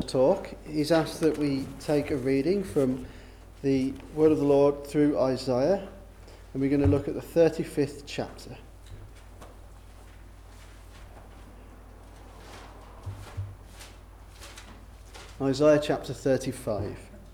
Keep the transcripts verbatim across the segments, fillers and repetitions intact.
talk, he's asked that we take a reading from the Word of the Lord through Isaiah, and we're going to look at the thirty-fifth chapter. Isaiah chapter thirty-five.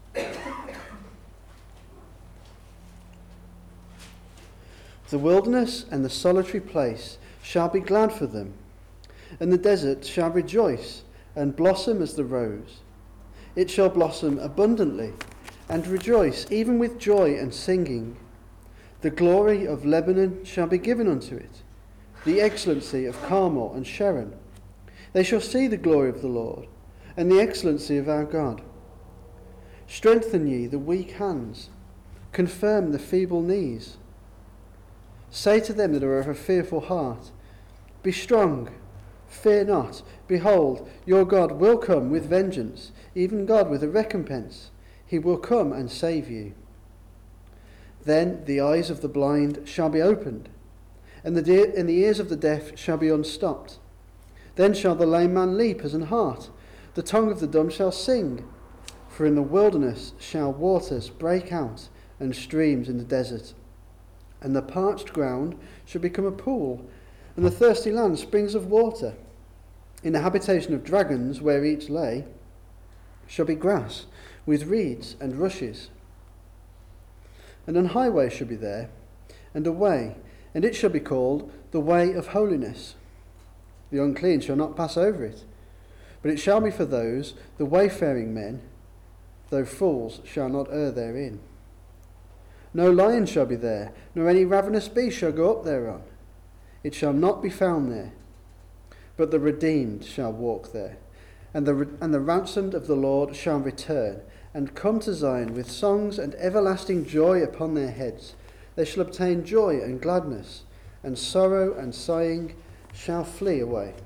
The wilderness and the solitary place shall be glad for them, and the desert shall rejoice and blossom as the rose. It shall blossom abundantly and rejoice, even with joy and singing. The glory of Lebanon shall be given unto it, the excellency of Carmel and Sharon. They shall see the glory of the Lord, and the excellency of our God. Strengthen ye the weak hands, confirm the feeble knees. Say to them that are of a fearful heart, be strong, fear not. Behold, your God will come with vengeance, even God with a recompense. He will come and save you. Then the eyes of the blind shall be opened, and the, de- and the ears of the deaf shall be unstopped. Then shall the lame man leap as an hart, the tongue of the dumb shall sing. For in the wilderness shall waters break out, and streams in the desert. And the parched ground shall become a pool, and the thirsty land springs of water. In the habitation of dragons, where each lay, shall be grass, with reeds and rushes. And an highway shall be there, and a way, and it shall be called the way of holiness. The unclean shall not pass over it, but it shall be for those, the wayfaring men, though fools shall not err therein. No lion shall be there, nor any ravenous beast shall go up thereon. It shall not be found there. But the redeemed shall walk there, and the and the ransomed of the Lord shall return, and come to Zion with songs and everlasting joy upon their heads. They shall obtain joy and gladness, and sorrow and sighing shall flee away.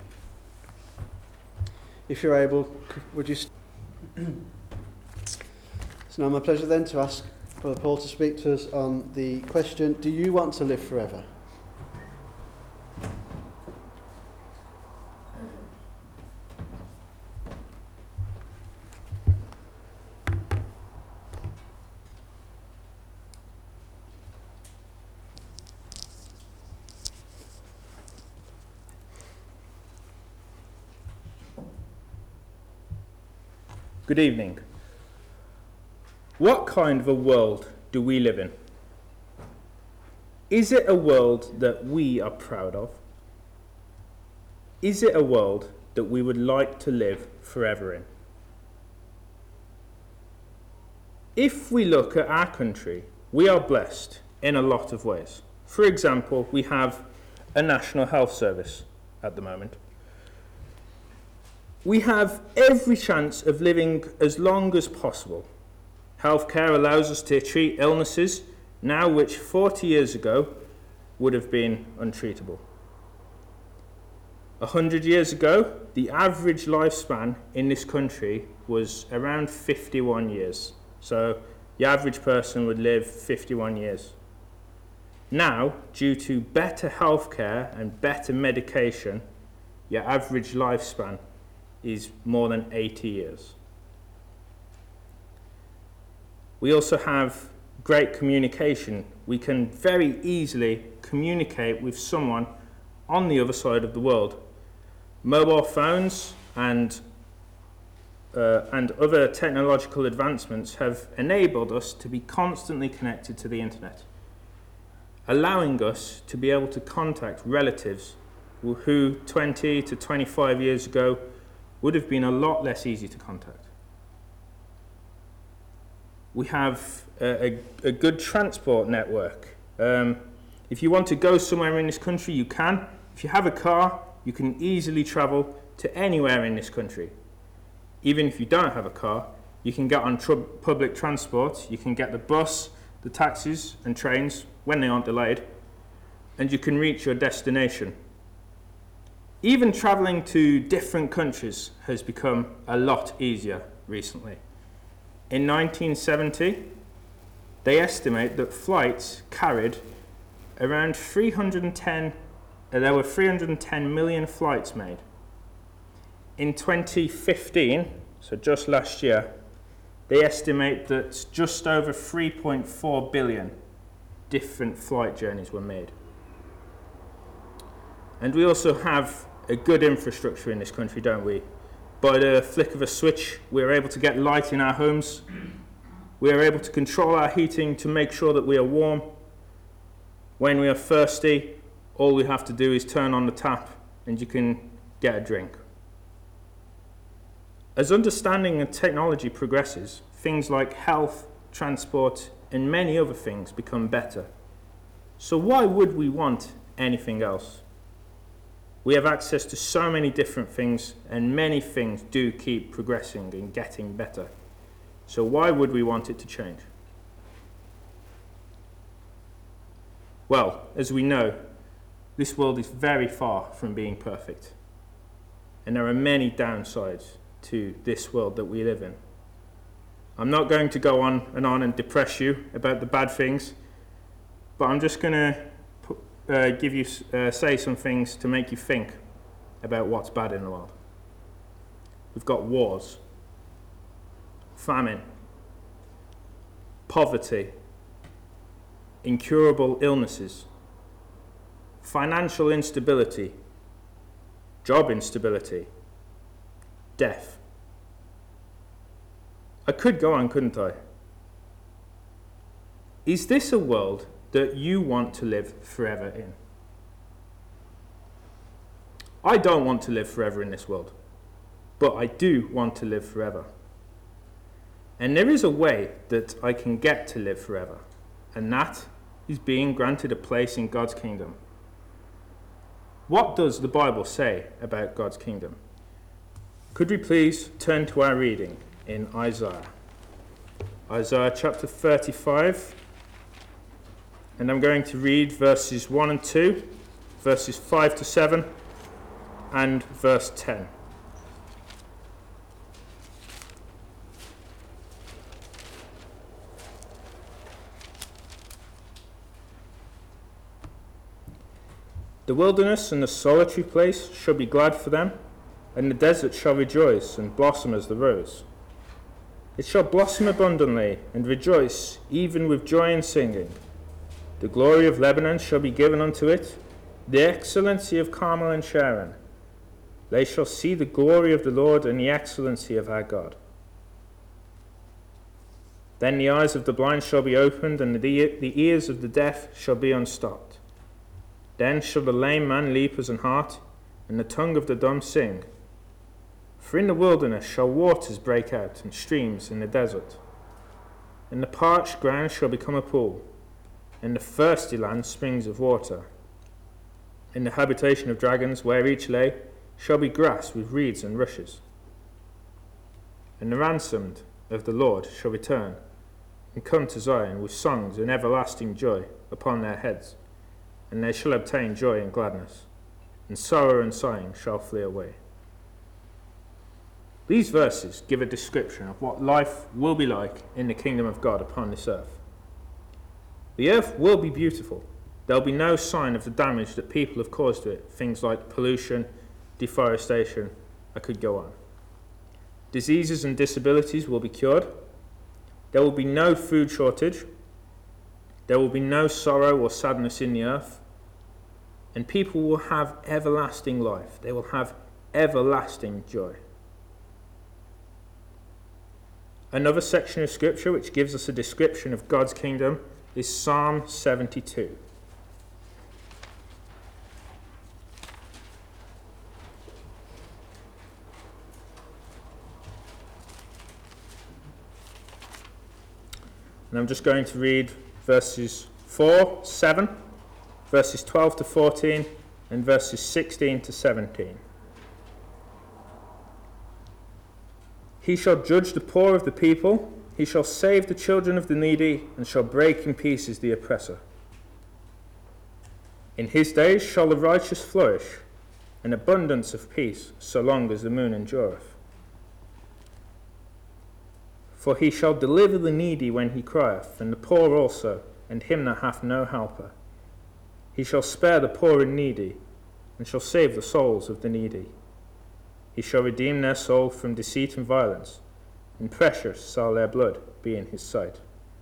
If you're able, would you... St- it's now my pleasure then to ask Brother Paul to speak to us on the question, do you want to live forever? Good evening. What kind of a world do we live in? Is it a world that we are proud of? Is it a world that we would like to live forever in? If we look at our country, we are blessed in a lot of ways. For example, we have a national health service at the moment. We have every chance of living as long as possible. Healthcare allows us to treat illnesses now which forty years ago would have been untreatable. A hundred years ago, the average lifespan in this country was around fifty-one years. So the average person would live fifty-one years. Now, due to better healthcare and better medication, your average lifespan is more than eighty years. We also have great communication. We can very easily communicate with someone on the other side of the world. Mobile phones and uh, and other technological advancements have enabled us to be constantly connected to the internet, allowing us to be able to contact relatives who twenty to twenty-five years ago would have been a lot less easy to contact. We have a, a, a good transport network. Um, if you want to go somewhere in this country, you can. If you have a car, you can easily travel to anywhere in this country. Even if you don't have a car, you can get on tr- public transport. You can get the bus, the taxis and trains when they aren't delayed, and you can reach your destination. Even travelling to different countries has become a lot easier recently. In nineteen seventy, they estimate that flights carried around three hundred ten, uh, there were three hundred ten million flights made. In twenty fifteen, so just last year, they estimate that just over three point four billion different flight journeys were made. And we also have a good infrastructure in this country, don't we? By the flick of a switch, we're able to get light in our homes. We are able to control our heating to make sure that we are warm. When we are thirsty, all we have to do is turn on the tap and you can get a drink. As understanding and technology progresses, things like health, transport, and many other things become better. So why would we want anything else? We have access to so many different things, and many things do keep progressing and getting better. So why would we want it to change? Well, as we know, this world is very far from being perfect. And there are many downsides to this world that we live in. I'm not going to go on and on and depress you about the bad things, but I'm just going to uh, give you, uh, say some things to make you think about what's bad in the world. We've got wars, famine, poverty, incurable illnesses, financial instability, job instability, death. I could go on, couldn't I? Is this a world that you want to live forever in? I don't want to live forever in this world, but I do want to live forever. And there is a way that I can get to live forever, and that is being granted a place in God's kingdom. What does the Bible say about God's kingdom? Could we please turn to our reading in Isaiah? Isaiah chapter thirty-five, and I'm going to read verses one and two, verses five to seven, and verse ten. The wilderness and the solitary place shall be glad for them, and the desert shall rejoice and blossom as the rose. It shall blossom abundantly and rejoice, even with joy and singing. The glory of Lebanon shall be given unto it, the excellency of Carmel and Sharon. They shall see the glory of the Lord and the excellency of our God. Then the eyes of the blind shall be opened, and the, the ears of the deaf shall be unstopped. Then shall the lame man leap as an hart, and the tongue of the dumb sing. For in the wilderness shall waters break out, and streams in the desert. And the parched ground shall become a pool, and the thirsty land springs of water. In the habitation of dragons, where each lay, shall be grass with reeds and rushes. And the ransomed of the Lord shall return, and come to Zion with songs and everlasting joy upon their heads. And they shall obtain joy and gladness, and sorrow and sighing shall flee away. These verses give a description of what life will be like in the kingdom of God upon this earth. The earth will be beautiful. There will be no sign of the damage that people have caused to it, things like pollution, deforestation. I could go on. Diseases and disabilities will be cured. There will be no food shortage. There will be no sorrow or sadness in the earth. And people will have everlasting life. They will have everlasting joy. Another section of scripture which gives us a description of God's kingdom is Psalm seventy-two. And I'm just going to read verses four, seven, verses twelve to fourteen, and verses sixteen to seventeen. He shall judge the poor of the people, he shall save the children of the needy, and shall break in pieces the oppressor. In his days shall the righteous flourish, an abundance of peace, so long as the moon endureth. For he shall deliver the needy when he crieth, and the poor also, and him that hath no helper. He shall spare the poor and needy, and shall save the souls of the needy. he shall redeem their soul from deceit and violence, and precious shall their blood be in his sight.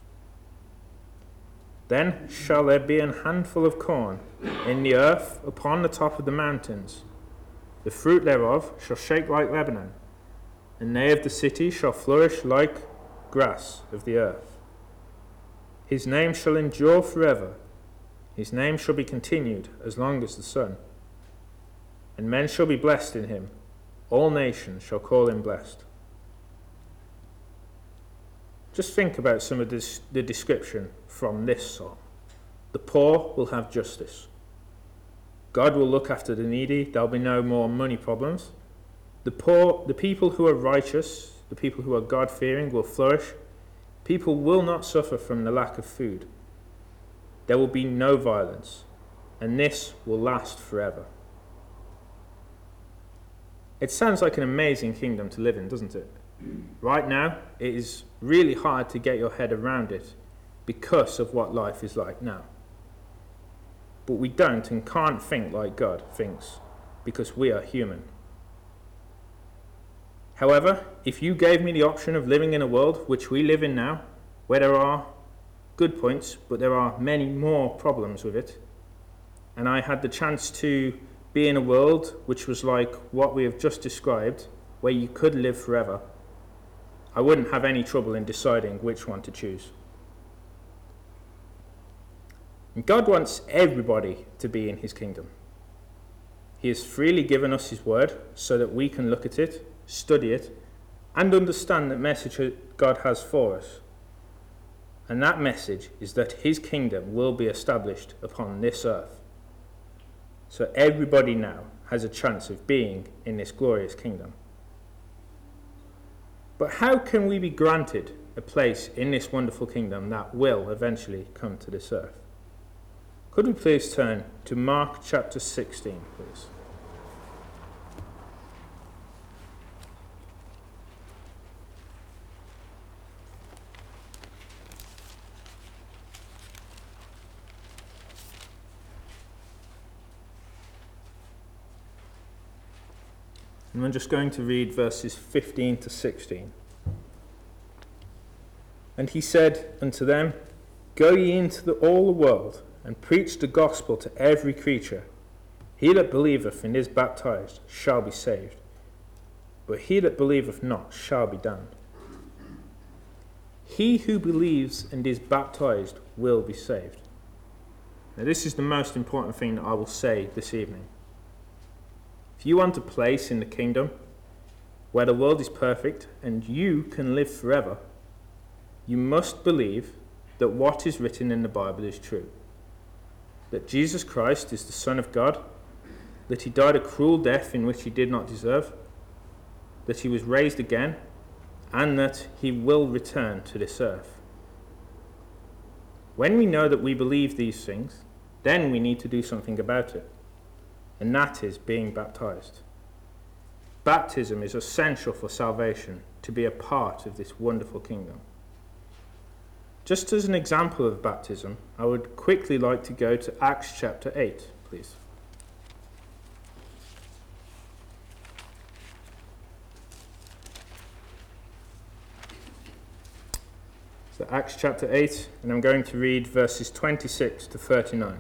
Then shall there be an handful of corn in the earth upon the top of the mountains. The fruit thereof shall shake like Lebanon, and they of the city shall flourish like grass of the earth. His name shall endure forever. His name shall be continued as long as the sun. And men shall be blessed in him. All nations shall call him blessed. Just think about some of this, the description from this psalm. The poor will have justice. God will look after the needy. There'll be no more money problems. The poor, the people who are righteous, the people who are God-fearing will flourish. People will not suffer from the lack of food. There will be no violence, and this will last forever. It sounds like an amazing kingdom to live in, doesn't it? Right now, it is really hard to get your head around it because of what life is like now. But we don't and can't think like God thinks because we are human. However, if you gave me the option of living in a world which we live in now, where there are good points, but there are many more problems with it, and I had the chance to be in a world which was like what we have just described, where you could live forever, I wouldn't have any trouble in deciding which one to choose. And God wants everybody to be in his kingdom. He has freely given us his word so that we can look at it, study it, and understand the message that God has for us. And that message is that his kingdom will be established upon this earth. So everybody now has a chance of being in this glorious kingdom. But how can we be granted a place in this wonderful kingdom that will eventually come to this earth? Could we please turn to Mark chapter sixteen, please? And I'm just going to read verses fifteen to sixteen. And he said unto them, Go ye into the, all the world, and preach the gospel to every creature. He that believeth and is baptized shall be saved, but he that believeth not shall be damned. He who believes and is baptized will be saved. Now this is the most important thing that I will say this evening. If you want a place in the kingdom where the world is perfect and you can live forever, you must believe that what is written in the Bible is true. That Jesus Christ is the Son of God, that he died a cruel death in which he did not deserve, that he was raised again, and that he will return to this earth. When we know that we believe these things, then we need to do something about it. And that is being baptized. Baptism is essential for salvation, to be a part of this wonderful kingdom. Just as an example of baptism, I would quickly like to go to Acts chapter eight, please. So Acts chapter eight, and I'm going to read verses twenty-six to thirty-nine.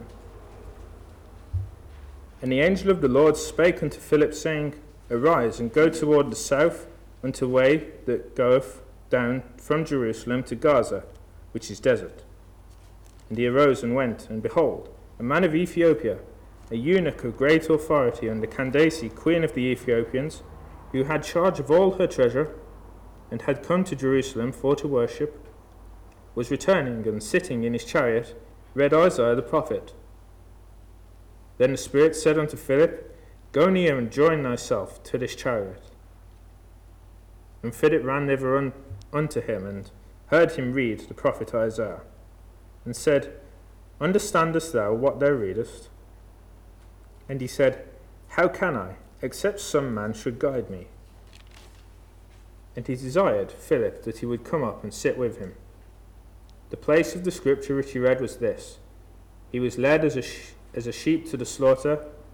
And the angel of the Lord spake unto Philip, saying, Arise, and go toward the south unto the way that goeth down from Jerusalem to Gaza, which is desert. And he arose and went, and behold, a man of Ethiopia, a eunuch of great authority under Candace, queen of the Ethiopians, who had charge of all her treasure, and had come to Jerusalem for to worship, was returning, and sitting in his chariot, read Isaiah the prophet. Then the Spirit said unto Philip, Go near and join thyself to this chariot. And Philip ran thither un- unto him, and heard him read the prophet Isaiah, and said, Understandest thou what thou readest? And he said, How can I, except some man should guide me? And he desired Philip that he would come up and sit with him. The place of the scripture which he read was this: He was led as a sh- as a sheep to the slaughter,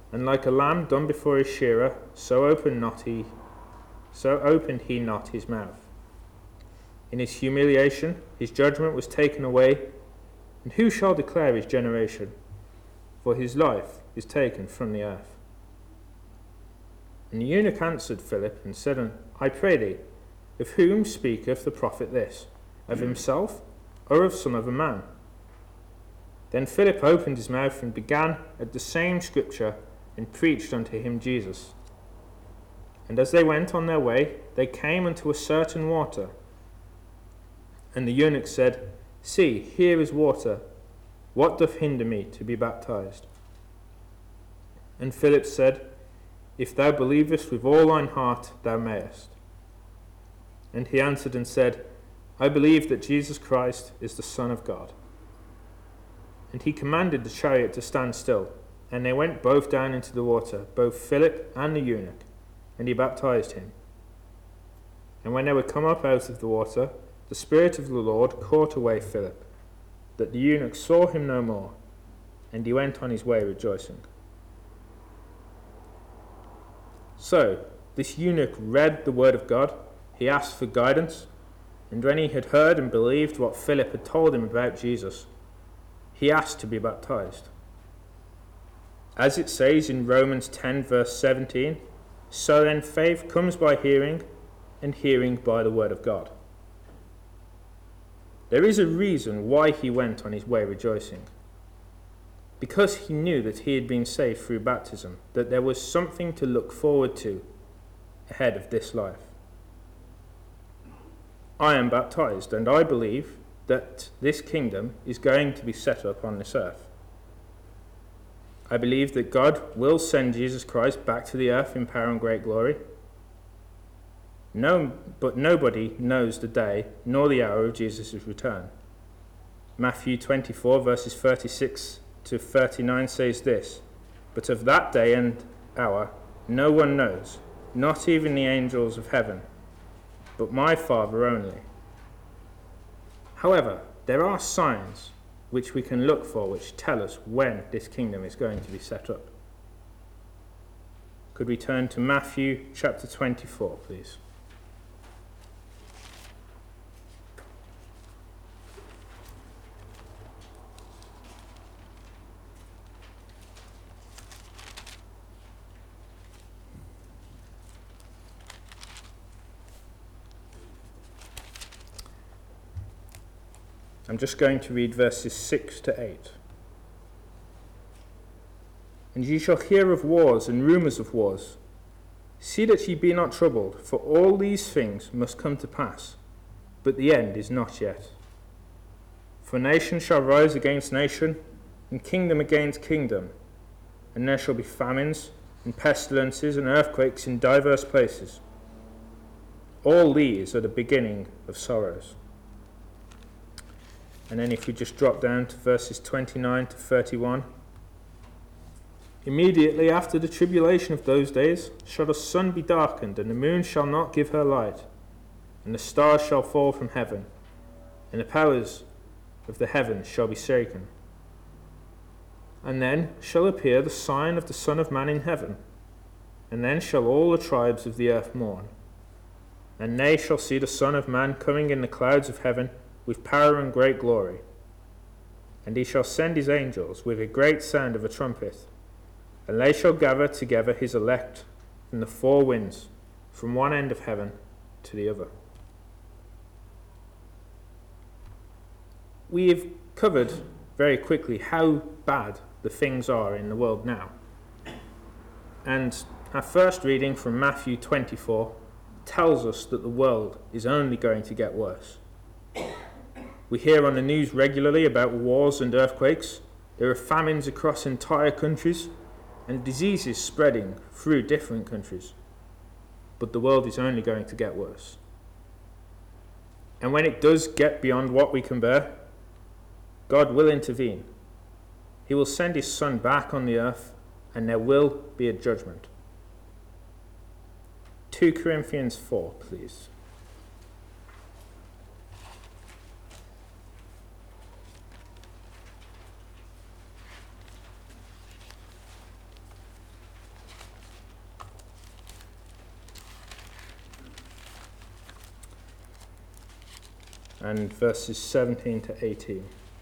And like a lamb dumb before his shearer, so opened not he, so opened he not his mouth. In his humiliation, his judgment was taken away. And who shall declare his generation? For his life is taken from the earth. And the eunuch answered Philip and said, I pray thee, of whom speaketh the prophet this? Of himself, or of some other man? Then Philip opened his mouth and began at the same scripture, and preached unto him Jesus. And as they went on their way, they came unto a certain water. And the eunuch said, See, here is water. What doth hinder me to be baptized? And Philip said, If thou believest with all thine heart, thou mayest. And he answered and said, I believe that Jesus Christ is the Son of God. And he commanded the chariot to stand still. And they went both down into the water, both Philip and the eunuch, and he baptized him. And when they were come up out of the water, the Spirit of the Lord caught away Philip, that the eunuch saw him no more, and he went on his way rejoicing. So, this eunuch read the word of God, he asked for guidance, and when he had heard and believed what Philip had told him about Jesus, he asked to be baptized. As it says in Romans ten verse seventeen, so then faith comes by hearing, and hearing by the word of God. There is a reason why he went on his way rejoicing. Because he knew that he had been saved through baptism, that there was something to look forward to ahead of this life. I am baptized, and I believe that this kingdom is going to be set up on this earth. I believe that God will send Jesus Christ back to the earth in power and great glory. No, but nobody knows the day nor the hour of Jesus' return. Matthew twenty-four verses thirty-six to thirty-nine says this, But of that day and hour no one knows, not even the angels of heaven, but my Father only. However, there are signs which we can look for, which tell us when this kingdom is going to be set up. Could we turn to Matthew chapter twenty-four, please? I'm just going to read verses six to eight. And ye shall hear of wars and rumours of wars. See that ye be not troubled, for all these things must come to pass, but the end is not yet. For nation shall rise against nation, and kingdom against kingdom, and there shall be famines, and pestilences, and earthquakes in divers places. All these are the beginning of sorrows. And then if we just drop down to verses twenty-nine to thirty-one. Immediately after the tribulation of those days shall the sun be darkened, and the moon shall not give her light, and the stars shall fall from heaven, and the powers of the heavens shall be shaken. And then shall appear the sign of the Son of Man in heaven, and then shall all the tribes of the earth mourn. And they shall see the Son of Man coming in the clouds of heaven, with power and great glory. And he shall send his angels with a great sound of a trumpet, and they shall gather together his elect from the four winds, from one end of heaven to the other. We have covered very quickly how bad the things are in the world now. And our first reading from Matthew twenty-four tells us that the world is only going to get worse. We hear on the news regularly about wars and earthquakes. There are famines across entire countries and diseases spreading through different countries. But the world is only going to get worse. And when it does get beyond what we can bear, God will intervene. He will send his Son back on the earth, and there will be a judgment. Second Corinthians four, please. and verses seventeen to eighteen.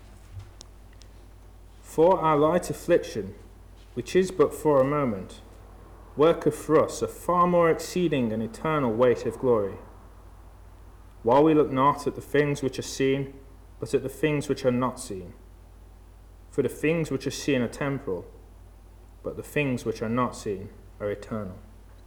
For our light affliction, which is but for a moment, worketh for us a far more exceeding and eternal weight of glory. While we look not at the things which are seen, but at the things which are not seen. For the things which are seen are temporal, but the things which are not seen are eternal.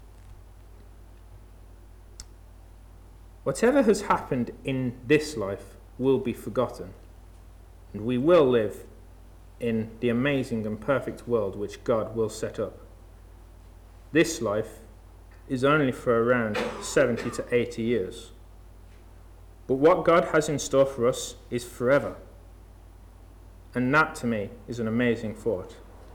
Whatever has happened in this life will be forgotten, and we will live in the amazing and perfect world which God will set up. This life is only for around seventy to eighty years. But what God has in store for us is forever. And that to me is an amazing thought.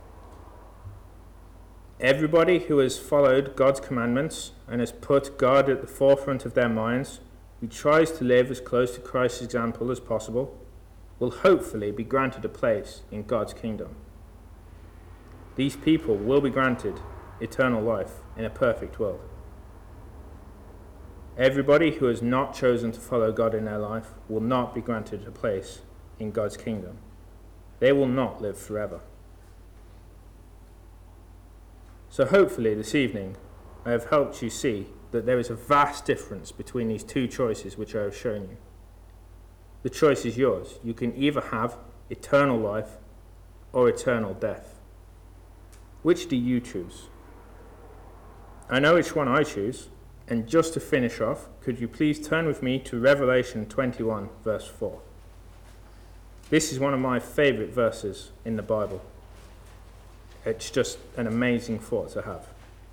Everybody who has followed God's commandments and has put God at the forefront of their minds, who tries to live as close to Christ's example as possible, will hopefully be granted a place in God's kingdom. These people will be granted eternal life in a perfect world. Everybody who has not chosen to follow God in their life will not be granted a place in God's kingdom. They will not live forever. So hopefully this evening I have helped you see that there is a vast difference between these two choices which I have shown you. The choice is yours. You can either have eternal life or eternal death. Which do you choose? I know which one I choose. And just to finish off, could you please turn with me to Revelation twenty-one, verse four. This is one of my favourite verses in the Bible. It's just an amazing thought to have.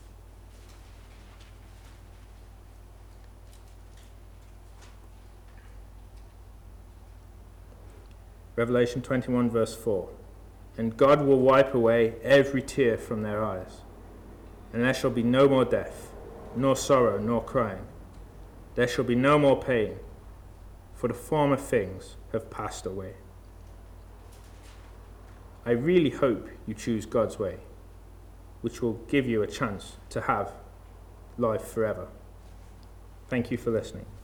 Revelation twenty-one, verse four. And God will wipe away every tear from their eyes, and there shall be no more death, nor sorrow, nor crying. There shall be no more pain, for the former things have passed away. I really hope you choose God's way, which will give you a chance to have life forever. Thank you for listening.